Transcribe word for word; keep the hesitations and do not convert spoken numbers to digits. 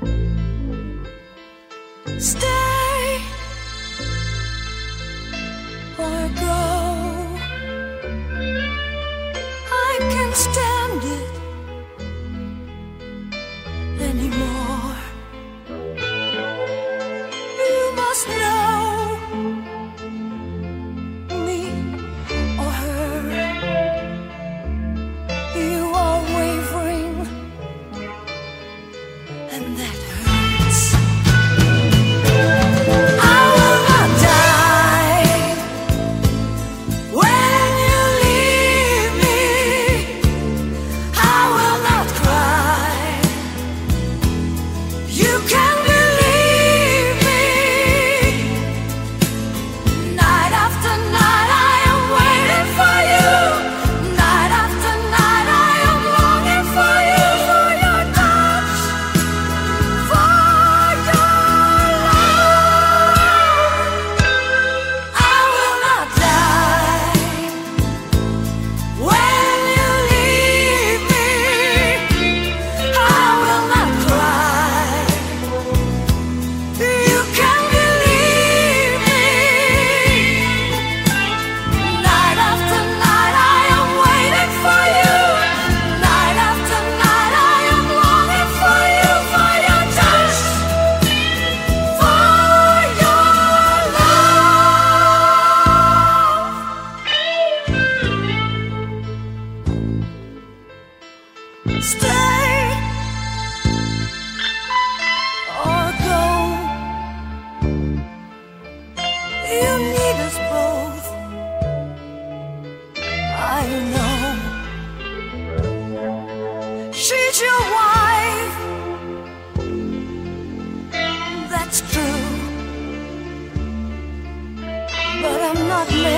Stay or go. I can't stand it anymore. You must know me or her. You are wavering, and that hurts. I will not die when you leave me. I will not cry. You can believe me. Night after night I am waiting for you. Night after night I am longing for you, for your touch, for your love. I will not die when you leave me. I will not cry. You can believe me. Night after night I am waiting for you. Night after night I am longing for you, for your touch, for your love. Stay or go. You need us both. I know. She's your wife. That's true. But I'm not married.